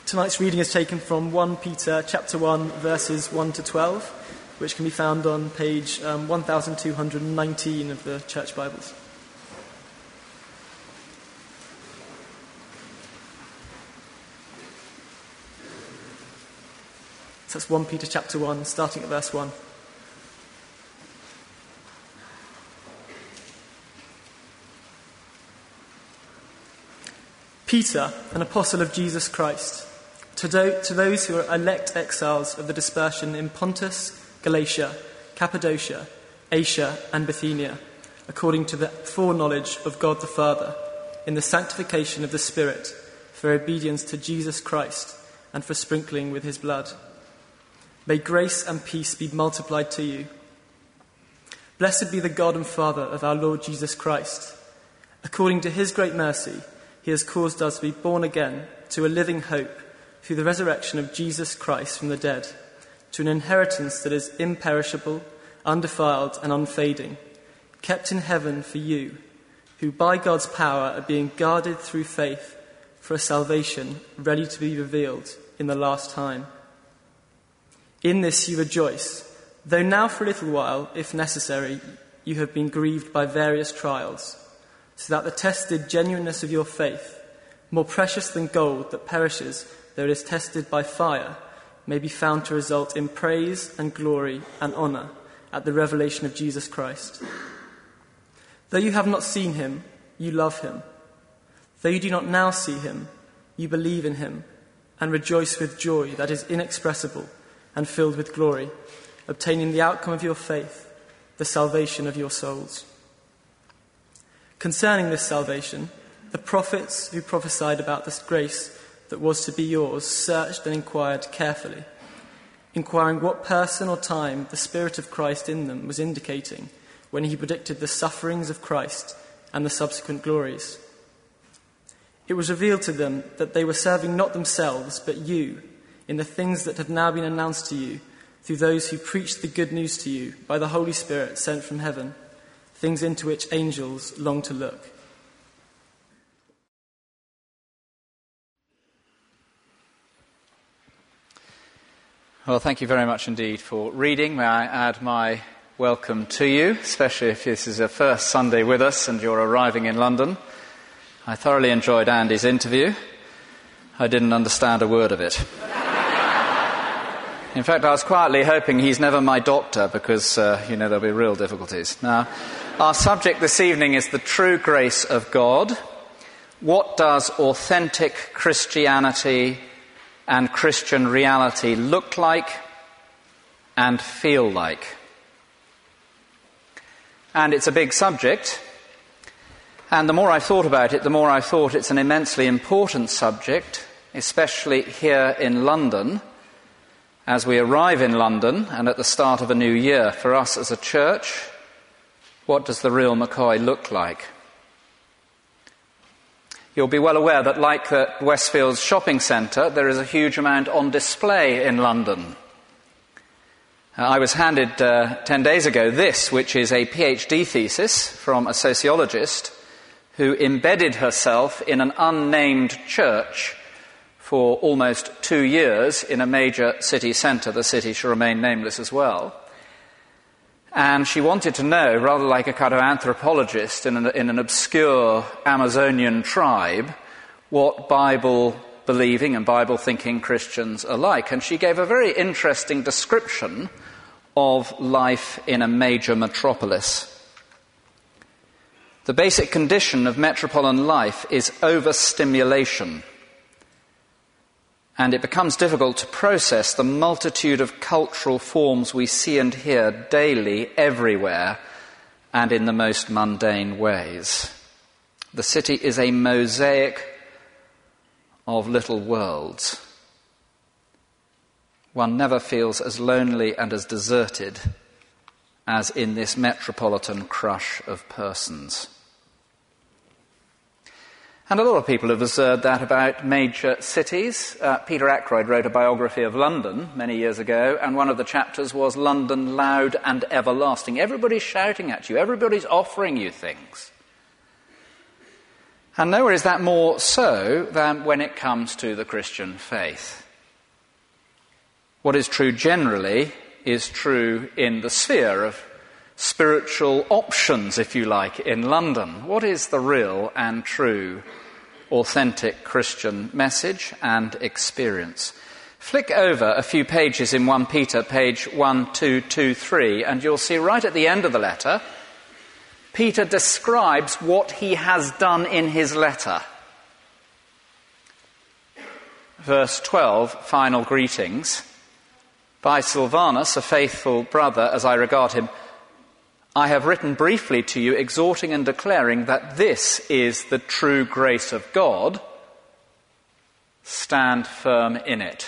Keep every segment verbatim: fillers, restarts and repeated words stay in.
Tonight's reading is taken from First Peter chapter one, verses one to twelve, which can be found on page um, twelve nineteen of the Church Bibles. So that's First Peter chapter one, starting at verse one. Peter, an apostle of Jesus Christ, to, do, to those who are elect exiles of the dispersion in Pontus, Galatia, Cappadocia, Asia, and Bithynia, according to the foreknowledge of God the Father, in the sanctification of the Spirit, for obedience to Jesus Christ, and for sprinkling with his blood. May grace and peace be multiplied to you. Blessed be the God and Father of our Lord Jesus Christ. According to his great mercy, he has caused us to be born again to a living hope through the resurrection of Jesus Christ from the dead, to an inheritance that is imperishable, undefiled, and unfading, kept in heaven for you, who by God's power are being guarded through faith for a salvation ready to be revealed in the last time. In this you rejoice, though now for a little while, if necessary, you have been grieved by various trials, so that the tested genuineness of your faith, more precious than gold that perishes though it is tested by fire, may be found to result in praise and glory and honour at the revelation of Jesus Christ. Though you have not seen him, you love him. Though you do not now see him, you believe in him and rejoice with joy that is inexpressible and filled with glory, obtaining the outcome of your faith, the salvation of your souls. Concerning this salvation, the prophets who prophesied about this grace that was to be yours searched and inquired carefully, inquiring what person or time the Spirit of Christ in them was indicating when he predicted the sufferings of Christ and the subsequent glories. It was revealed to them that they were serving not themselves but you in the things that have now been announced to you through those who preached the good news to you by the Holy Spirit sent from heaven, things into which angels long to look. Well, thank you very much indeed for reading. May I add my welcome to you, especially if this is your first Sunday with us and you're arriving in London. I thoroughly enjoyed Andy's interview. I didn't understand a word of it. In fact, I was quietly hoping he's never my doctor because, uh, you know, there'll be real difficulties. Now, our subject this evening is the true grace of God. What does authentic Christianity and Christian reality look like and feel like? And it's a big subject. And the more I thought about it, the more I thought it's an immensely important subject, especially here in London, as we arrive in London and at the start of a new year. For us as a church, what does the real McCoy look like? You'll be well aware that, like the Westfields shopping centre, there is a huge amount on display in London. Uh, I was handed uh, ten days ago this, which is a PhD thesis from a sociologist who embedded herself in an unnamed church for almost two years in a major city centre. The city shall remain nameless as well. And she wanted to know, rather like a kind of anthropologist in an, in an obscure Amazonian tribe, what Bible-believing and Bible-thinking Christians are like. And she gave a very interesting description of life in a major metropolis. The basic condition of metropolitan life is overstimulation. And it becomes difficult to process the multitude of cultural forms we see and hear daily, everywhere, and in the most mundane ways. The city is a mosaic of little worlds. One never feels as lonely and as deserted as in this metropolitan crush of persons. And a lot of people have observed that about major cities. Uh, Peter Ackroyd wrote a biography of London many years ago, and one of the chapters was London Loud and Everlasting. Everybody's shouting at you. Everybody's offering you things. And nowhere is that more so than when it comes to the Christian faith. What is true generally is true in the sphere of spiritual options, if you like, in London. What is the real and true, authentic Christian message and experience? Flick over a few pages in First Peter, page one two two three, and you'll see right at the end of the letter, Peter describes what he has done in his letter. Verse twelve, final greetings. By Silvanus, a faithful brother, as I regard him, I have written briefly to you, exhorting and declaring that this is the true grace of God. Stand firm in it.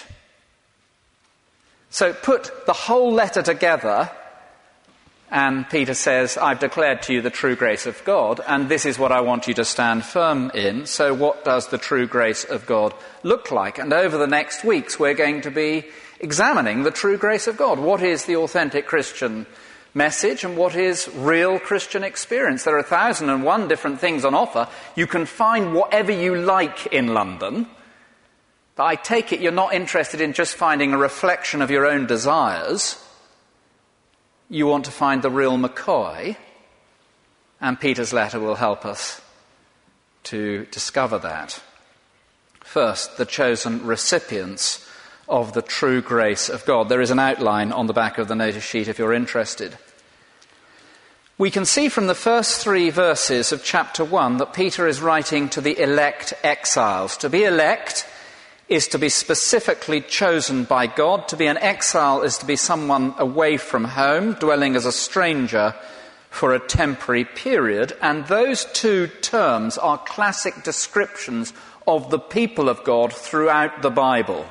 So put the whole letter together, and Peter says, I've declared to you the true grace of God, and this is what I want you to stand firm in. So what does the true grace of God look like? And over the next weeks, we're going to be examining the true grace of God. What is the authentic Christian message, and what is real Christian experience? There are a thousand and one different things on offer. You can find whatever you like in London, but I take it you're not interested in just finding a reflection of your own desires. You want to find the real McCoy, and Peter's letter will help us to discover that. First, the chosen recipients of the true grace of God. There is an outline on the back of the notice sheet if you're interested. We can see from the first three verses of chapter one that Peter is writing to the elect exiles. To be elect is to be specifically chosen by God. To be an exile is to be someone away from home, dwelling as a stranger for a temporary period. And those two terms are classic descriptions of the people of God throughout the Bible.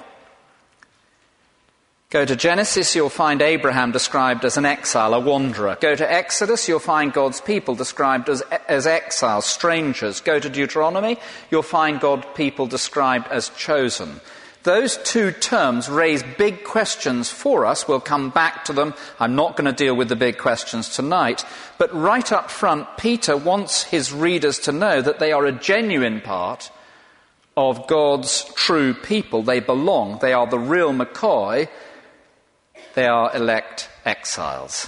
Go to Genesis, you'll find Abraham described as an exile, a wanderer. Go to Exodus, you'll find God's people described as, as exiles, strangers. Go to Deuteronomy, you'll find God's people described as chosen. Those two terms raise big questions for us. We'll come back to them. I'm not going to deal with the big questions tonight. But right up front, Peter wants his readers to know that they are a genuine part of God's true people. They belong. They are the real McCoy. They are elect exiles.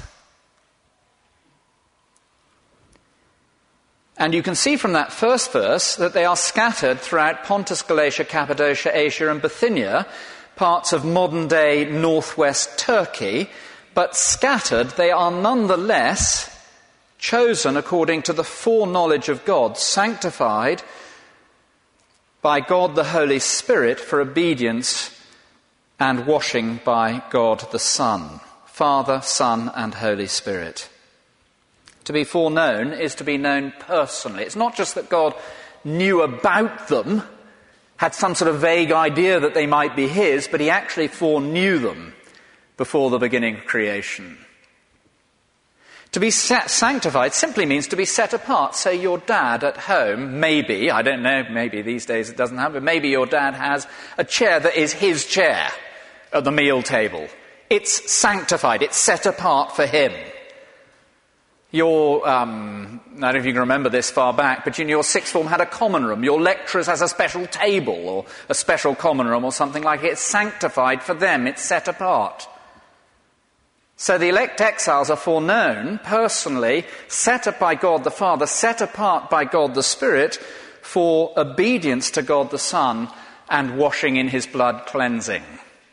And you can see from that first verse that they are scattered throughout Pontus, Galatia, Cappadocia, Asia and Bithynia, parts of modern-day northwest Turkey, but scattered, they are nonetheless chosen according to the foreknowledge of God, sanctified by God the Holy Spirit for obedience and washing by God the Son, Father, Son, and Holy Spirit. To be foreknown is to be known personally. It's not just that God knew about them, had some sort of vague idea that they might be his, but he actually foreknew them before the beginning of creation. To be set, sanctified simply means to be set apart. Say your dad at home, maybe, I don't know, maybe these days it doesn't happen, but maybe your dad has a chair that is his chair at the meal table. It's sanctified, it's set apart for him. Your, um, I don't know if you can remember this far back, but in your sixth form had a common room. Your lecturers has a special table or a special common room or something like it. It's sanctified for them, it's set apart. So the elect exiles are foreknown, personally, set up by God the Father, set apart by God the Spirit for obedience to God the Son and washing in his blood cleansing.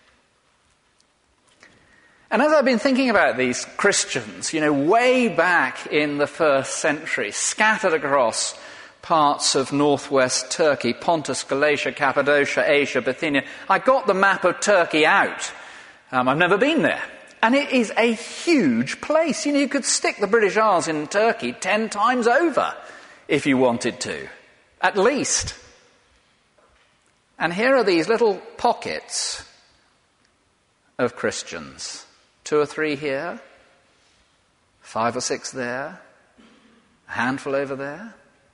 And as I've been thinking about these Christians, you know, way back in the first century, scattered across parts of northwest Turkey, Pontus, Galatia, Cappadocia, Asia, Bithynia, I got the map of Turkey out. Um, I've never been there. And it is a huge place. You know, you could stick the British Isles in Turkey ten times over if you wanted to, at least. And here are these little pockets of Christians. Two or three here, five or six there, a handful over there.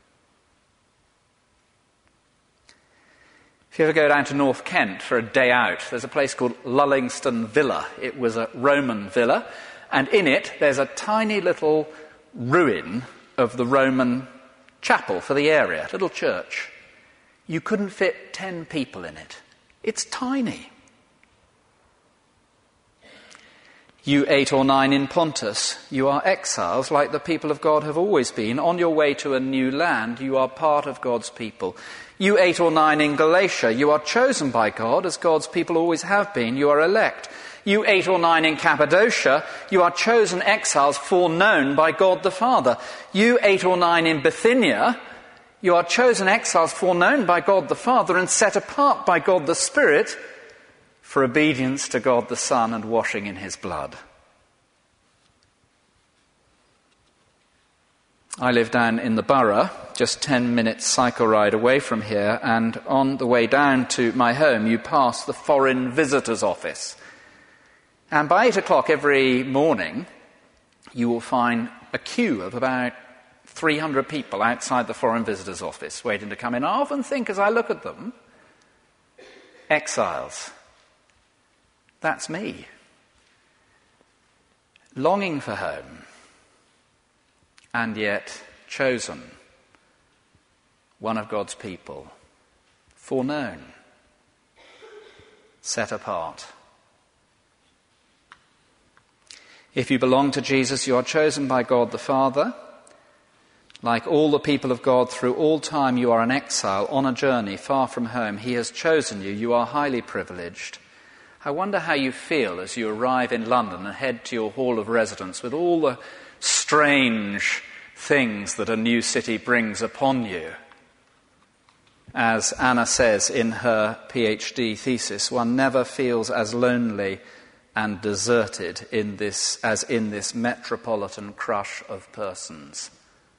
If you ever go down to North Kent for a day out, there's a place called Lullingston Villa. It was a Roman villa, and in it there's a tiny little ruin of the Roman chapel for the area, little church. You couldn't fit ten people in it. It's tiny. You eight or nine in Pontus, you are exiles like the people of God have always been. On your way to a new land, you are part of God's people. You eight or nine in Galatia, you are chosen by God as God's people always have been. You are elect. You eight or nine in Cappadocia, you are chosen exiles foreknown by God the Father. You eight or nine in Bithynia, you are chosen exiles foreknown by God the Father and set apart by God the Spirit for obedience to God the Son and washing in his blood. I live down in the borough, just ten minutes cycle ride away from here, and on the way down to my home you pass the Foreign Visitors Office. And by eight o'clock every morning you will find a queue of about three hundred people outside the Foreign Visitors Office waiting to come in. I often think as I look at them, exiles. That's me. Longing for home, and yet chosen. One of God's people. Foreknown. Set apart. If you belong to Jesus, you are chosen by God the Father. Like all the people of God, through all time you are an exile on a journey far from home. He has chosen you. You are highly privileged. I wonder how you feel as you arrive in London and head to your hall of residence with all the strange things that a new city brings upon you. As Anna says in her PhD thesis, one never feels as lonely and deserted in this as in this metropolitan crush of persons.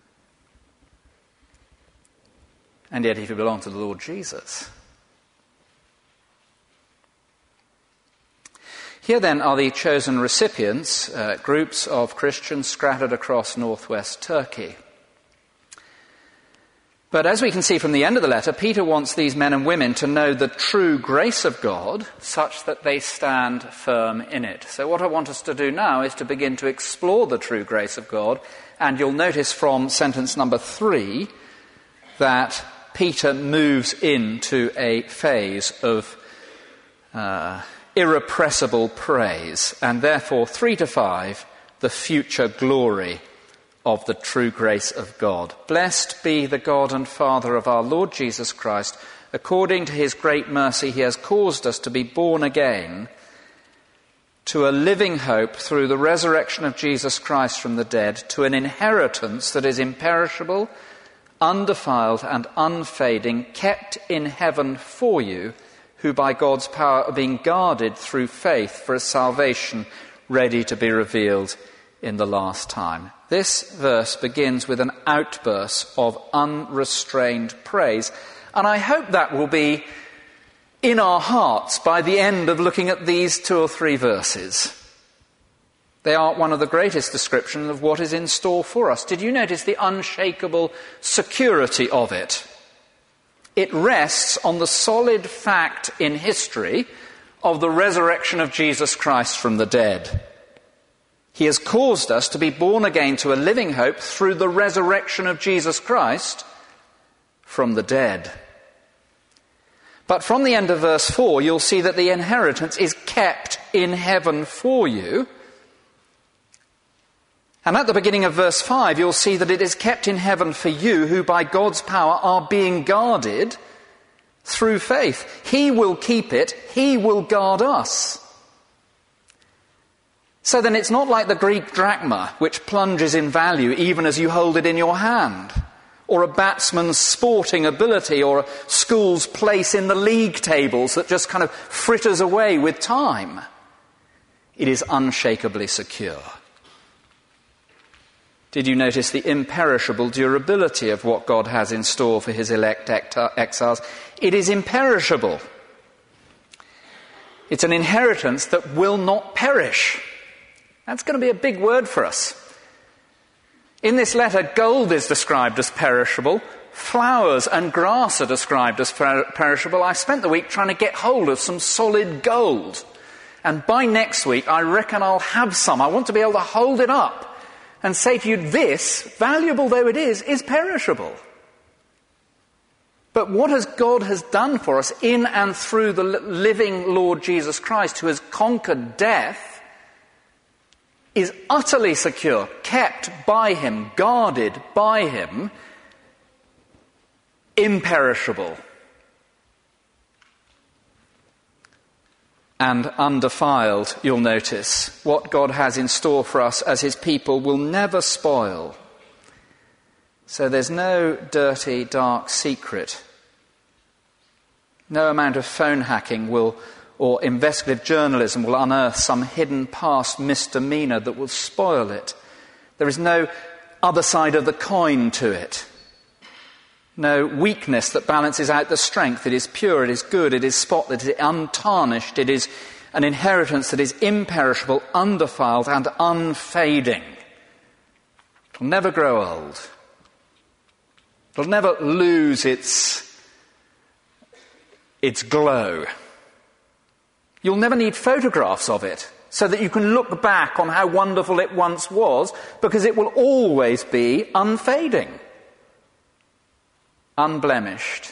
And yet, if you belong to the Lord Jesus. Here then are the chosen recipients, uh, groups of Christians scattered across northwest Turkey. But as we can see from the end of the letter, Peter wants these men and women to know the true grace of God such that they stand firm in it. So what I want us to do now is to begin to explore the true grace of God. And you'll notice from sentence number three that Peter moves into a phase of uh, irrepressible praise, and therefore, three to five, the future glory of the true grace of God. Blessed be the God and Father of our Lord Jesus Christ. According to his great mercy, he has caused us to be born again to a living hope through the resurrection of Jesus Christ from the dead, to an inheritance that is imperishable, undefiled and unfading, kept in heaven for you, who by God's power are being guarded through faith for a salvation ready to be revealed in the last time. This verse begins with an outburst of unrestrained praise, and I hope that will be in our hearts by the end of looking at these two or three verses. They are one of the greatest descriptions of what is in store for us. Did you notice the unshakable security of it? It rests on the solid fact in history of the resurrection of Jesus Christ from the dead. He has caused us to be born again to a living hope through the resurrection of Jesus Christ from the dead. But from the end of verse four, you'll see that the inheritance is kept in heaven for you. And at the beginning of verse five, you'll see that it is kept in heaven for you, who by God's power are being guarded through faith. He will keep it. He will guard us. So then it's not like the Greek drachma, which plunges in value even as you hold it in your hand, or a batsman's sporting ability, or a school's place in the league tables that just kind of fritters away with time. It is unshakably secure. Did you notice the imperishable durability of what God has in store for his elect exiles? It is imperishable. It's an inheritance that will not perish. That's going to be a big word for us. In this letter, gold is described as perishable. Flowers and grass are described as per- perishable. I spent the week trying to get hold of some solid gold. And by next week, I reckon I'll have some. I want to be able to hold it up and say to you, this, valuable though it is, is perishable. But what has God has done for us in and through the living Lord Jesus Christ, who has conquered death, is utterly secure, kept by him, guarded by him, imperishable and undefiled. You'll notice what God has in store for us as his people will never spoil. So there's no dirty, dark secret. No amount of phone hacking will, or investigative journalism will unearth some hidden past misdemeanor that will spoil it. There is no other side of the coin to it. No weakness that balances out the strength. It is pure, it is good, it is spotless, it is untarnished, it is an inheritance that is imperishable, undefiled and unfading. It will never grow old. It will never lose its, its glow. You'll never need photographs of it so that you can look back on how wonderful it once was, because it will always be unfading, unblemished,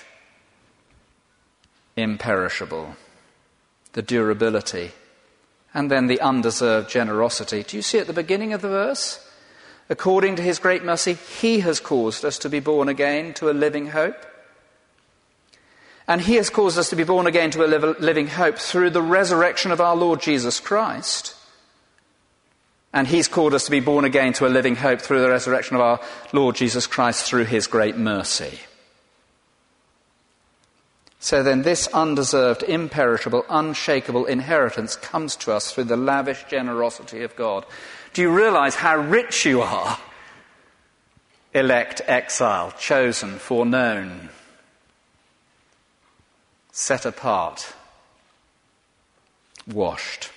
imperishable. The durability. And then the undeserved generosity. Do you see at the beginning of the verse? According to his great mercy, he has caused us to be born again to a living hope. And he has caused us to be born again to a living hope through the resurrection of our Lord Jesus Christ. And he's called us to be born again to a living hope through the resurrection of our Lord Jesus Christ through his great mercy. So then this undeserved, imperishable, unshakable inheritance comes to us through the lavish generosity of God. Do you realize how rich you are? Elect, exile, chosen, foreknown, set apart, washed.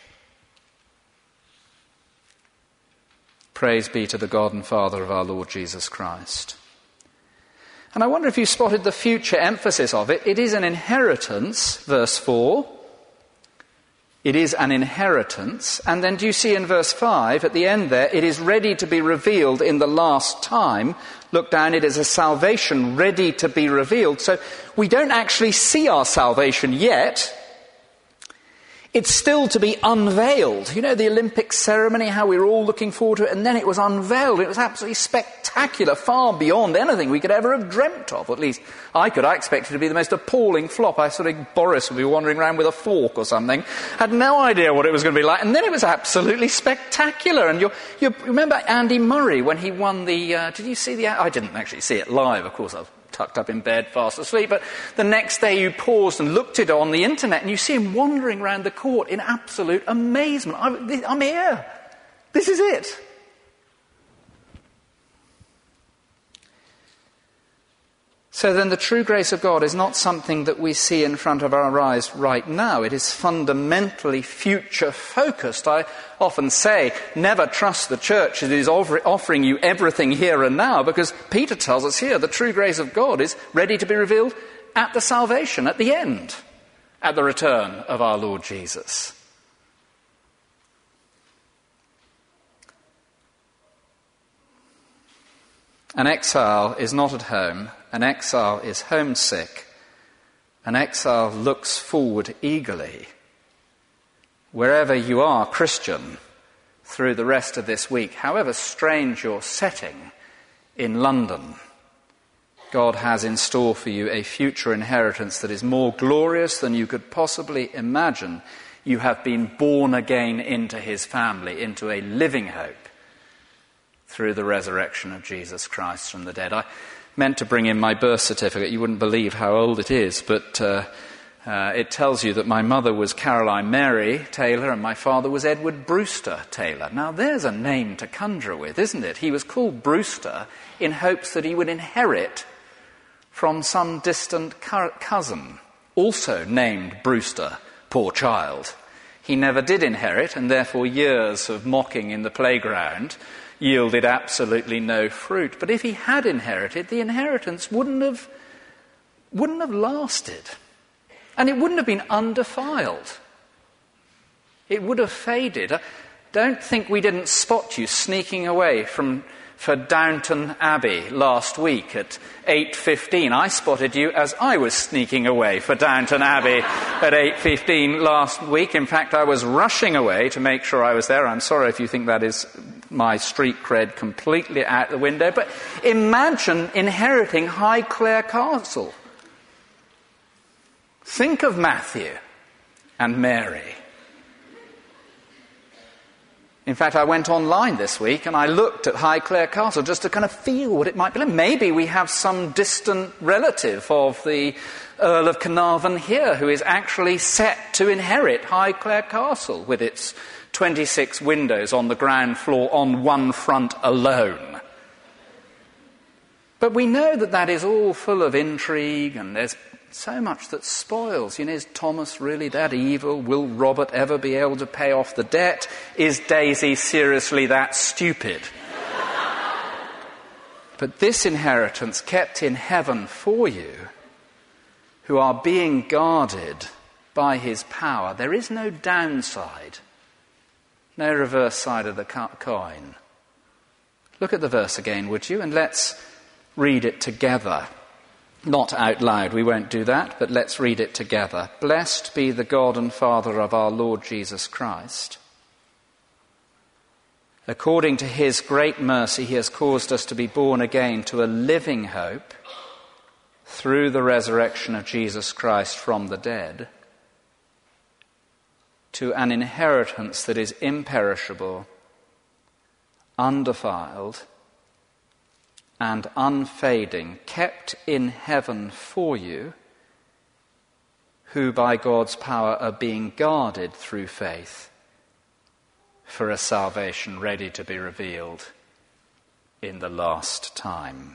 Praise be to the God and Father of our Lord Jesus Christ. And I wonder if you spotted the future emphasis of it. It is an inheritance, verse four. It is an inheritance. And then do you see in verse five, at the end there, it is ready to be revealed in the last time. Look down, it is a salvation ready to be revealed. So we don't actually see our salvation yet. It's still to be unveiled. You know, the Olympic ceremony, how we were all looking forward to it, and then it was unveiled. It was absolutely spectacular, far beyond anything we could ever have dreamt of. At least I could. I expected it to be the most appalling flop. I sort of, Boris would be wandering around with a fork or something. Had no idea what it was going to be like. And then it was absolutely spectacular. And you you remember Andy Murray when he won the... Uh, did you see the... I didn't actually see it live, of course. I was tucked up in bed, fast asleep, but the next day you paused and looked at it on the internet and you see him wandering around the court in absolute amazement. I'm, I'm here. This is it. So then the true grace of God is not something that we see in front of our eyes right now. It is fundamentally future-focused. I often say, never trust the church that is offering you everything here and now, because Peter tells us here the true grace of God is ready to be revealed at the salvation, at the end, at the return of our Lord Jesus. An exile is not at home. An exile is homesick. An exile looks forward eagerly. Wherever you are, Christian, through the rest of this week, however strange your setting in London, God has in store for you a future inheritance that is more glorious than you could possibly imagine. You have been born again into his family, into a living hope, through the resurrection of Jesus Christ from the dead. I meant to bring in my birth certificate. You wouldn't believe how old it is, but uh, uh, it tells you that my mother was Caroline Mary Taylor and my father was Edward Brewster Taylor. Now there's a name to conjure with, isn't it? He was called Brewster in hopes that he would inherit from some distant co- cousin, also named Brewster, poor child. He never did inherit, and therefore years of mocking in the playground yielded absolutely no fruit. But if he had inherited, the inheritance wouldn't have, wouldn't have lasted. And it wouldn't have been undefiled. It would have faded. Don't think we didn't spot you sneaking away from, for Downton Abbey last week at eight fifteen. I spotted you as I was sneaking away for Downton Abbey at eight fifteen last week. In fact, I was rushing away to make sure I was there. I'm sorry if you think that is my street cred completely out the window, but imagine inheriting Highclere Castle. Think of Matthew and Mary. In fact, I went online this week and I looked at Highclere Castle just to kind of feel what it might be like. Maybe we have some distant relative of the Earl of Carnarvon here who is actually set to inherit Highclere Castle with its twenty-six windows on the ground floor on one front alone. But we know that that is all full of intrigue and there's so much that spoils. You know, is Thomas really that evil? Will Robert ever be able to pay off the debt? Is Daisy seriously that stupid? But this inheritance kept in heaven for you, who are being guarded by his power. There is no downside, no reverse side of the coin. Look at the verse again, would you? And let's read it together. Not out loud, we won't do that, but let's read it together. Blessed be the God and Father of our Lord Jesus Christ. According to his great mercy, he has caused us to be born again to a living hope through the resurrection of Jesus Christ from the dead, to an inheritance that is imperishable, undefiled, and unfading, kept in heaven for you, who by God's power are being guarded through faith for a salvation ready to be revealed in the last time.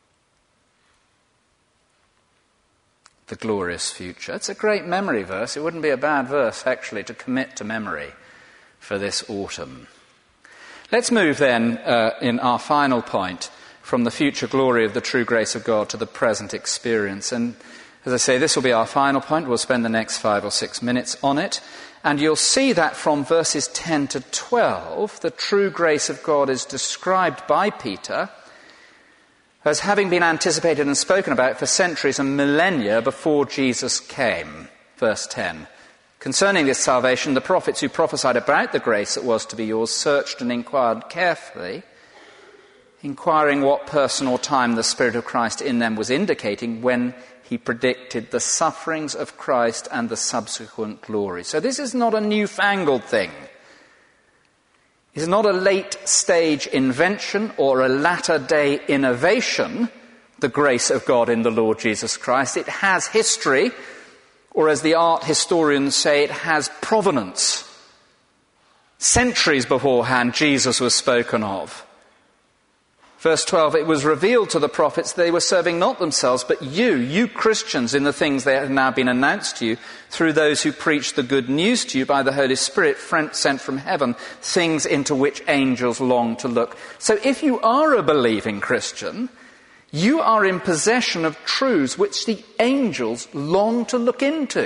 The glorious future. It's a great memory verse. It wouldn't be a bad verse, actually, to commit to memory for this autumn. Let's move then, uh, in our final point, from the future glory of the true grace of God to the present experience. And as I say, this will be our final point. We'll spend the next five or six minutes on it. And you'll see that from verses ten to twelve, the true grace of God is described by Peter as having been anticipated and spoken about for centuries and millennia before Jesus came. Verse ten. Concerning this salvation, the prophets who prophesied about the grace that was to be yours searched and inquired carefully, inquiring what person or time the Spirit of Christ in them was indicating when he predicted the sufferings of Christ and the subsequent glory. So this is not a newfangled thing. It's not a late-stage invention or a latter-day innovation, the grace of God in the Lord Jesus Christ. It has history, or as the art historians say, it has provenance. Centuries beforehand, Jesus was spoken of. Verse twelve, it was revealed to the prophets they were serving not themselves, but you, you Christians, in the things that have now been announced to you through those who preach the good news to you by the Holy Spirit sent from heaven, things into which angels long to look. So if you are a believing Christian, you are in possession of truths which the angels long to look into.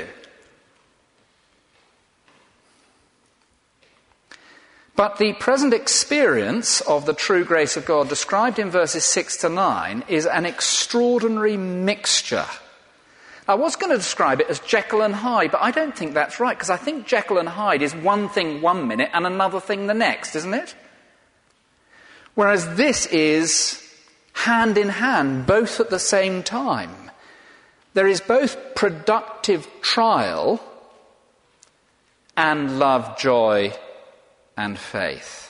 But the present experience of the true grace of God described in verses six to nine is an extraordinary mixture. I was going to describe it as Jekyll and Hyde, but I don't think that's right, because I think Jekyll and Hyde is one thing one minute and another thing the next, isn't it? Whereas this is hand in hand, both at the same time. There is both productive trial and love, joy, and faith.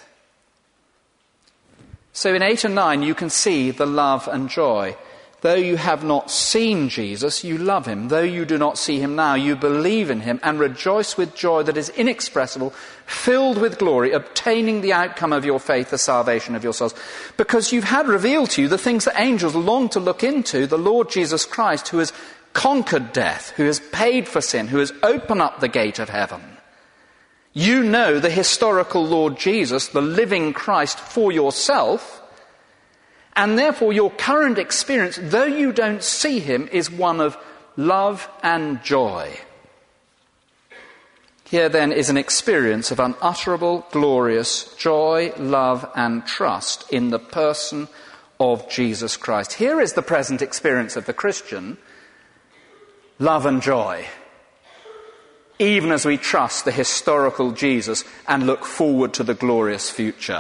So in eight and nine you can see the love and joy. Though you have not seen Jesus, you love him. Though you do not see him now, you believe in him and rejoice with joy that is inexpressible, filled with glory, obtaining the outcome of your faith, the salvation of your souls. Because you've had revealed to you the things that angels long to look into, the Lord Jesus Christ, who has conquered death, who has paid for sin, who has opened up the gate of heaven. You know the historical Lord Jesus, the living Christ, for yourself, and therefore your current experience, though you don't see him, is one of love and joy. Here then is an experience of unutterable, glorious joy, love, and trust in the person of Jesus Christ. Here is the present experience of the Christian: love and joy, even as we trust the historical Jesus and look forward to the glorious future.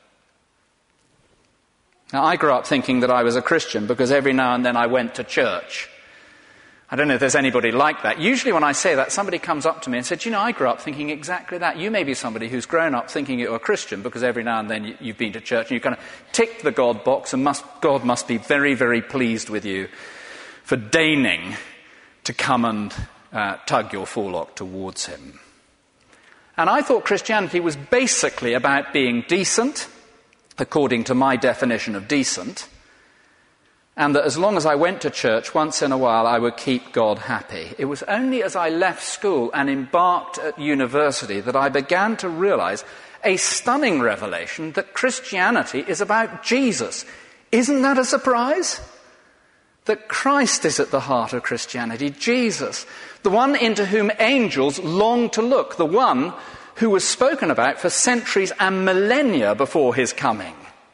Now, I grew up thinking that I was a Christian because every now and then I went to church. I don't know if there's anybody like that. Usually when I say that, somebody comes up to me and said, you know, I grew up thinking exactly that. You may be somebody who's grown up thinking you're a Christian because every now and then you've been to church and you kind of ticked the God box, and must, God must be very, very pleased with you for deigning to come and uh, tug your forelock towards him. And I thought Christianity was basically about being decent, according to my definition of decent, and that as long as I went to church once in a while, I would keep God happy. It was only as I left school and embarked at university that I began to realize a stunning revelation that Christianity is about Jesus. Isn't that a surprise? That Christ is at the heart of Christianity, Jesus, the one into whom angels long to look, the one who was spoken about for centuries and millennia before his coming,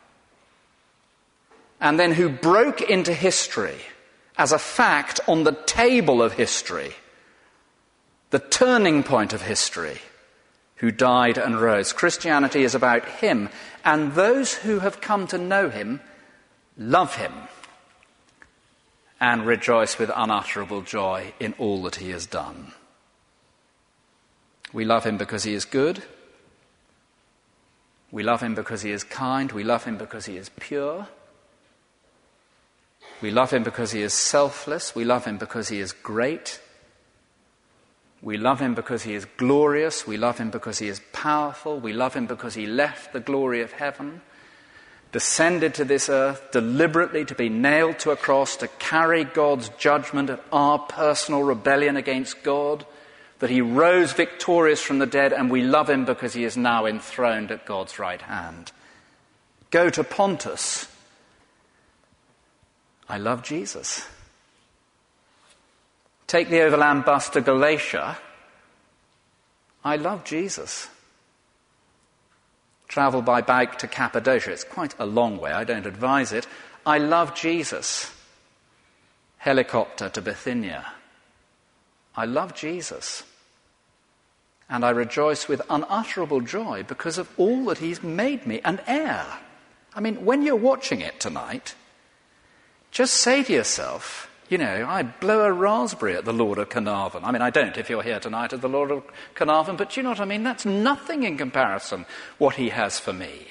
and then who broke into history as a fact on the table of history, the turning point of history, who died and rose. Christianity is about him, and those who have come to know him love him and rejoice with unutterable joy in all that he has done. We love him because he is good. We love him because he is kind. We love him because he is pure. We love him because he is selfless. We love him because he is great. We love him because he is glorious. We love him because he is powerful. We love him because he left the glory of heaven, descended to this earth deliberately to be nailed to a cross, to carry God's judgment of our personal rebellion against God, that he rose victorious from the dead, and we love him because he is now enthroned at God's right hand. Go to Pontus. I love Jesus. Take the overland bus to Galatia. I love Jesus. Travel by bike to Cappadocia. It's quite a long way. I don't advise it. I love Jesus. Helicopter to Bithynia. I love Jesus. And I rejoice with unutterable joy because of all that he's made me an heir. I mean, when you're watching it tonight, just say to yourself, you know, I'd blow a raspberry at the Lord of Carnarvon. I mean, I don't if you're here tonight at the Lord of Carnarvon, but you know what I mean? That's nothing in comparison what he has for me.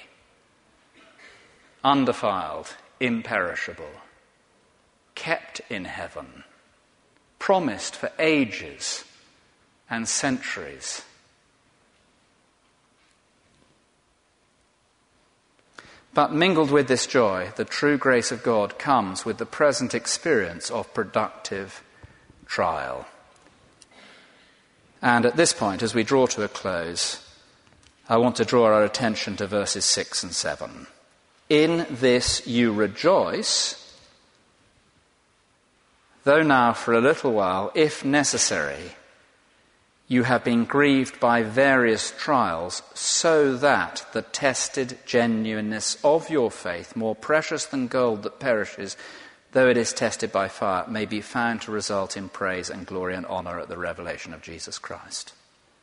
Undefiled, imperishable, kept in heaven, promised for ages and centuries. But mingled with this joy, the true grace of God comes with the present experience of productive trial. And at this point, as we draw to a close, I want to draw our attention to verses six and seven. In this you rejoice, though now for a little while, if necessary, you have been grieved by various trials, so that the tested genuineness of your faith, more precious than gold that perishes, though it is tested by fire, may be found to result in praise and glory and honour at the revelation of Jesus Christ.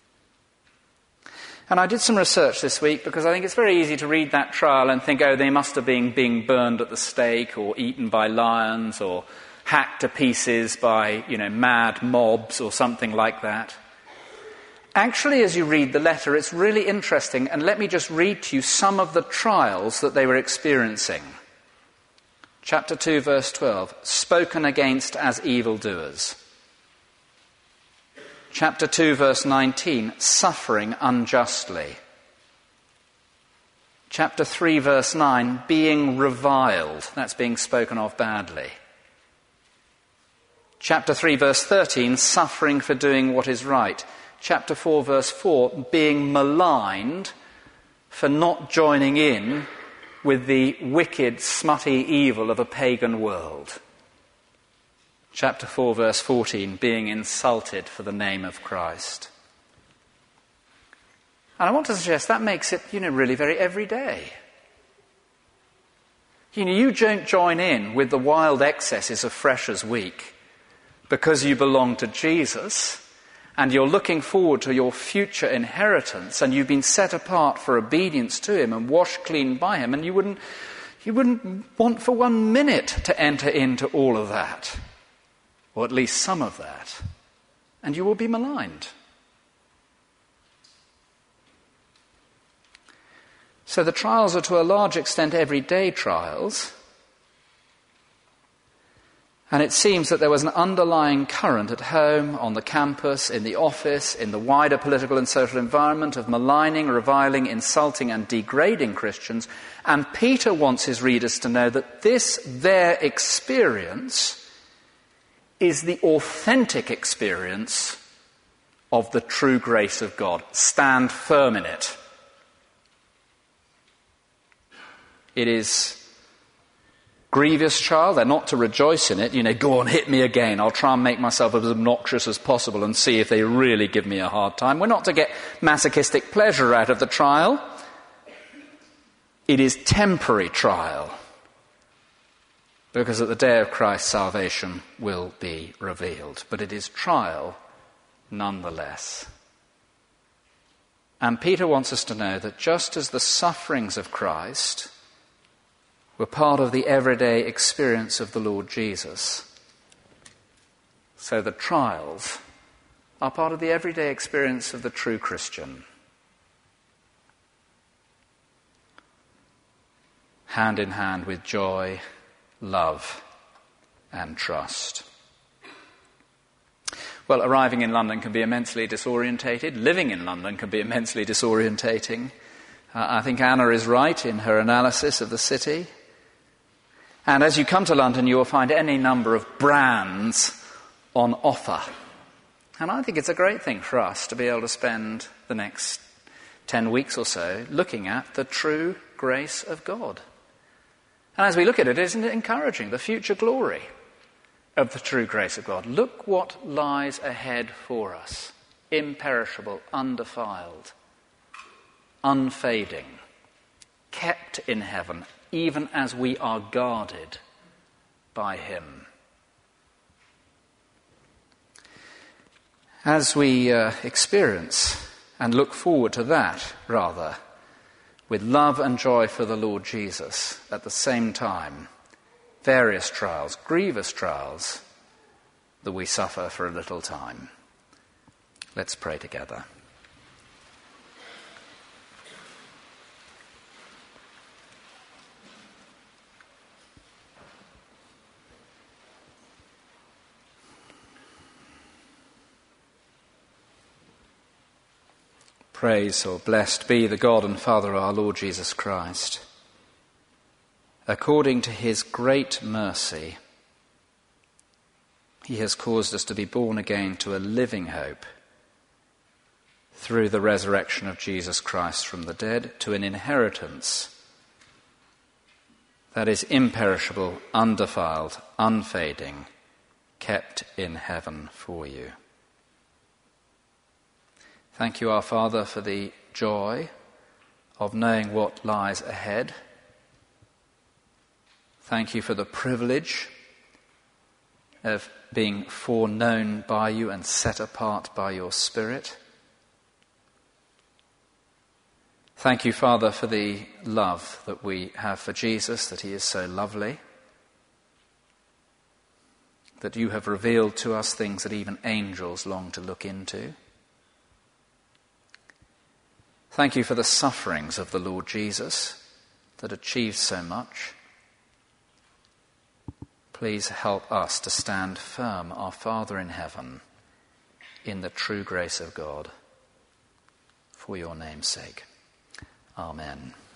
And I did some research this week because I think it's very easy to read that trial and think, oh, they must have been being burned at the stake or eaten by lions or hacked to pieces by, you know, mad mobs or something like that. Actually, as you read the letter, it's really interesting, and let me just read to you some of the trials that they were experiencing. Chapter two, verse twelve, spoken against as evildoers. Chapter two, verse nineteen, suffering unjustly. Chapter three, verse nine, being reviled. That's being spoken of badly. Chapter three, verse thirteen, suffering for doing what is right. Chapter four, verse four, being maligned for not joining in with the wicked, smutty evil of a pagan world. Chapter four, verse fourteen, being insulted for the name of Christ. And I want to suggest that makes it, you know, really very everyday. You know, you don't join in with the wild excesses of Freshers' Week because you belong to Jesus and you're looking forward to your future inheritance and you've been set apart for obedience to him and washed clean by him, and you wouldn't, you wouldn't want for one minute to enter into all of that, or at least some of that, and you will be maligned. So the trials are to a large extent everyday trials, and it seems that there was an underlying current at home, on the campus, in the office, in the wider political and social environment of maligning, reviling, insulting and degrading Christians, and Peter wants his readers to know that this, their experience, is the authentic experience of the true grace of God. Stand firm in it. It is grievous trial. They're not to rejoice in it. You know, go on, hit me again. I'll try and make myself as obnoxious as possible and see if they really give me a hard time. We're not to get masochistic pleasure out of the trial. It is temporary trial, because at the day of Christ's salvation will be revealed. But it is trial nonetheless. And Peter wants us to know that just as the sufferings of Christ were part of the everyday experience of the Lord Jesus, so the trials are part of the everyday experience of the true Christian. Hand in hand with joy, love, and trust. Well, arriving in London can be immensely disorientated. Living in London can be immensely disorientating. Uh, I think Anna is right in her analysis of the city. And as you come to London, you will find any number of brands on offer. And I think it's a great thing for us to be able to spend the next ten weeks or so looking at the true grace of God. And as we look at it, isn't it encouraging? The future glory of the true grace of God. Look what lies ahead for us. Imperishable, undefiled, unfading, kept in heaven, even as we are guarded by him. As we uh, experience and look forward to that, rather, with love and joy for the Lord Jesus at the same time, various trials, grievous trials, that we suffer for a little time. Let's pray together. Praise or blessed be the God and Father of our Lord Jesus Christ. According to his great mercy, he has caused us to be born again to a living hope through the resurrection of Jesus Christ from the dead, to an inheritance that is imperishable, undefiled, unfading, kept in heaven for you. Thank you, our Father, for the joy of knowing what lies ahead. Thank you for the privilege of being foreknown by you and set apart by your Spirit. Thank you, Father, for the love that we have for Jesus, that he is so lovely, that you have revealed to us things that even angels long to look into. Thank you for the sufferings of the Lord Jesus that achieved so much. Please help us to stand firm, our Father in heaven, in the true grace of God, for your name's sake. Amen.